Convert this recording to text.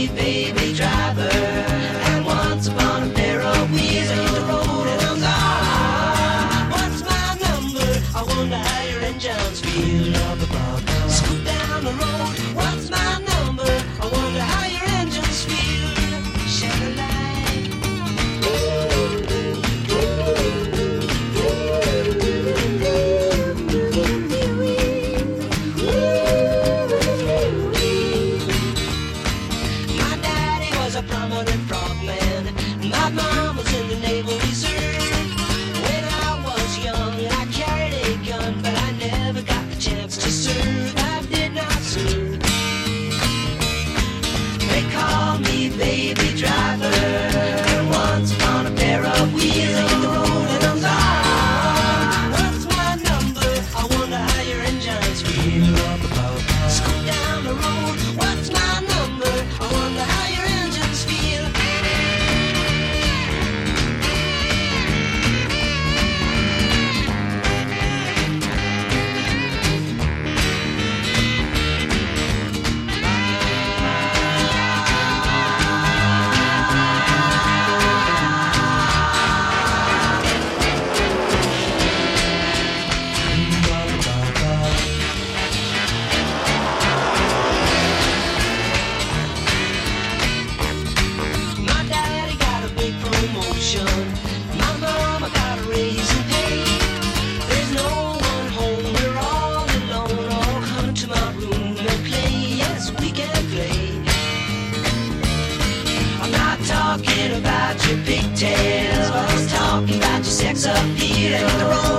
me baby driver. And once upon a pair of wheels, I hit the road and I'm gone. What's my number? I wonder how your engines feel. Scoot down the road. What's my number? I wonder how your engines feel. Shed a light. A prominent frogman. My mom was in the Naval Reserve. When I was young, I carried a gun, but I never got the chance to serve. I did not serve. They call me baby driver. And once upon a pair of wheels, I hit the road and I'm gone. What's my number? I wonder how your engines feel. Scoot down the road. What's my number? I wonder how your engines feel. My mama got a raise in pay. There's no one home, we're all alone. All come to my room and play. Yes, we can play. I'm not talking about your pigtails, but I'm talking about your sex appeal. And the road